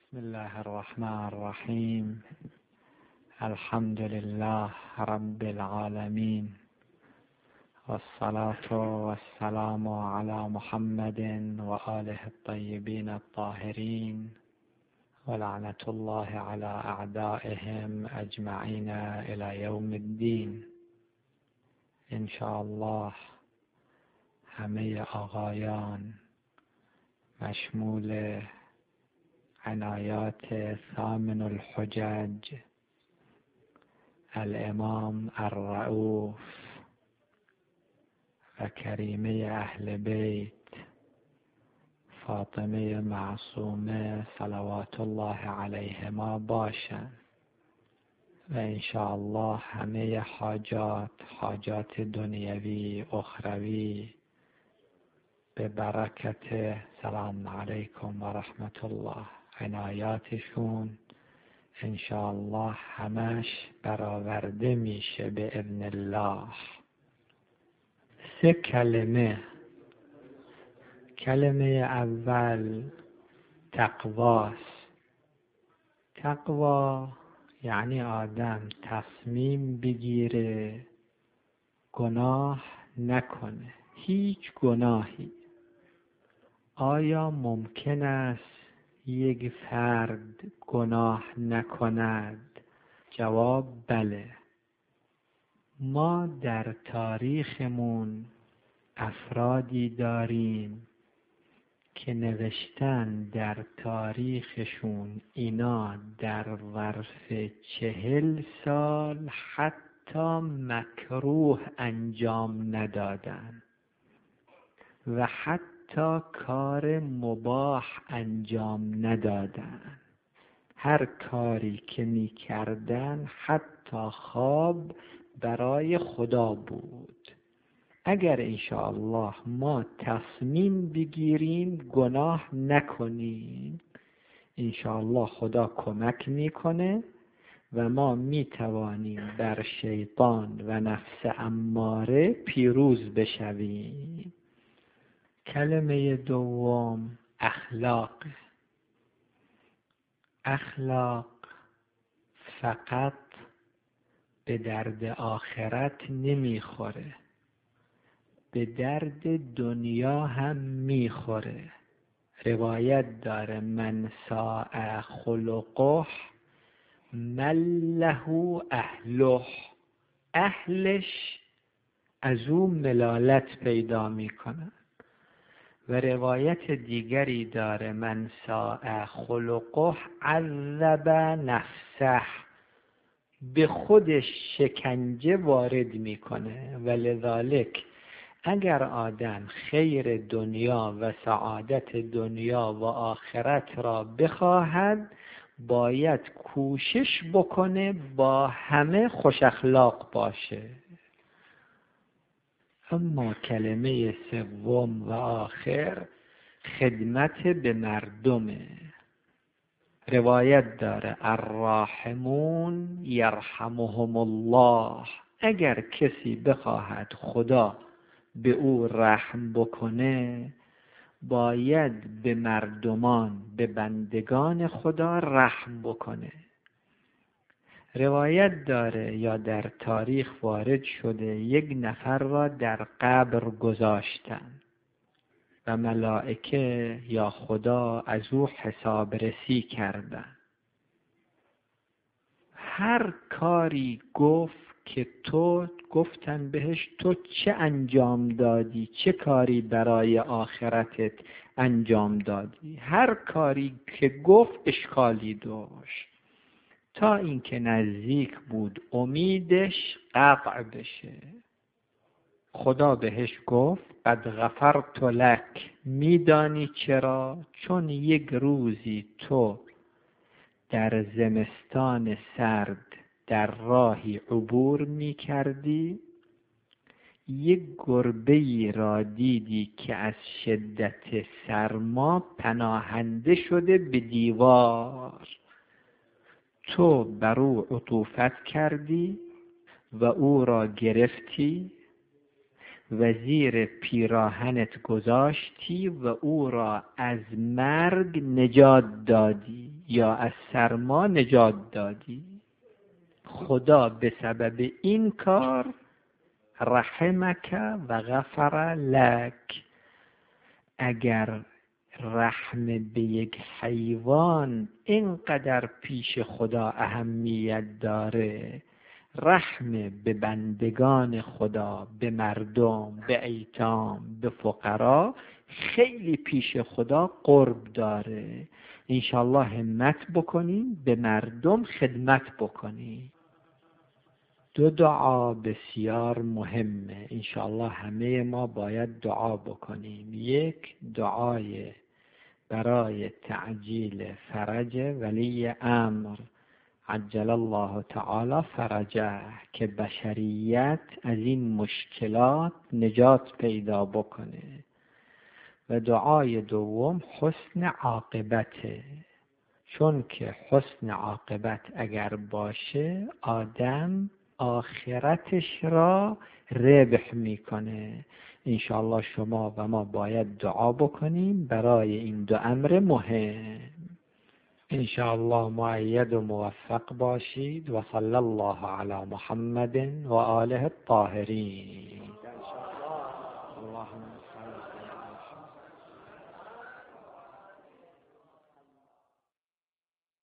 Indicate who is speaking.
Speaker 1: بسم الله الرحمن الرحيم. الحمد لله رب العالمين، والصلاة والسلام على محمد وآله الطيبين الطاهرين، ولعنة الله على أعدائهم أجمعين إلى يوم الدين. إن شاء الله همه آقایان مشمول عنایات ثامن الحجج الامام الرؤوف و کریمه اهل بیت فاطمه معصومه صلوات الله علیهما باشند و انشاءالله همه حاجات دنیوی اخروی به برکت سلام علیکم و رحمت الله عنایاتشون انشاءالله همش برآورده میشه به اذن الله. 3 کلمه. کلمه اول تقواست. تقوا یعنی آدم تصمیم بگیره گناه نکنه، هیچ گناهی. آیا ممکن است یک فرد گناه نکند؟ جواب بله. ما در تاریخمون افرادی داریم که نوشتن در تاریخشون اینا در ظرف 40 سال حتی مکروه انجام ندادن و حتی کار مباح انجام ندادن. هر کاری که می کردن حتی خواب برای خدا بود. اگر انشاءالله ما تصمیم بگیریم گناه نکنیم، انشاءالله خدا کمک میکنه و ما میتوانیم بر شیطان و نفس اماره پیروز بشویم. کلمه دوم اخلاق. اخلاق فقط به درد آخرت نمیخوره، به درد دنیا هم میخوره. روایت داره من ساء خلقه من له اهله. اهلش از او ملالت پیدا میکنن. و روایت دیگری داره من ساء خلقه عذب نفسه. به خودش شکنجه وارد میکنه. ولذالک اگر آدم خیر دنیا و سعادت دنیا و آخرت را بخواهد باید کوشش بکنه با همه خوش اخلاق باشه. اما کلمه سوم و آخر خدمت به مردمه. روایت داره الراحمون یرحمهم الله. اگر کسی بخواهد خدا به او رحم بکنه باید به مردمان، به بندگان خدا رحم بکنه. روایت داره یا در تاریخ وارد شده یک نفر را در قبر گذاشتن و ملائکه یا خدا از او حساب رسی کردن. هر کاری گفت که تو گفتن بهش تو چه انجام دادی، چه کاری برای آخرتت انجام دادی. هر کاری که گفت اشکالی داشت تا اینکه نزدیک بود امیدش قطع بشه. خدا بهش گفت قد غفرت لک. میدانی چرا؟ چون یک روزی تو در زمستان سرد در راهی عبور می کردی، یک گربه‌ای را دیدی که از شدت سرما پناهنده شده به دیوار. تو بر او عطوفت کردی و او را گرفتی و زیر پیراهنت گذاشتی و او را از مرگ نجات دادی. یا از سرما نجات دادی. خدا به سبب این کار رحمک و غفر لک. اگر رحم به یک حیوان اینقدر پیش خدا اهمیت داره، رحم به بندگان خدا، به مردم، به ایتام، به فقرا خیلی پیش خدا قرب داره. انشالله همت بکنیم به مردم خدمت بکنیم. دو دعا بسیار مهمه، انشالله همه ما باید دعا بکنیم. یک، دعای برای تعجیل فرج ولی امر عجل الله تعالی فرجه، که بشریت از این مشکلات نجات پیدا بکنه. و دعای دوم حسن عاقبته، چون که حسن عاقبت اگر باشه آدم آخرتش را ربح میکنه. انشاءالله شما و ما باید دعا بکنیم برای این دو امر مهم. انشاءالله مؤید و موفق باشید و صلی الله علی محمد و آله الطاهرین.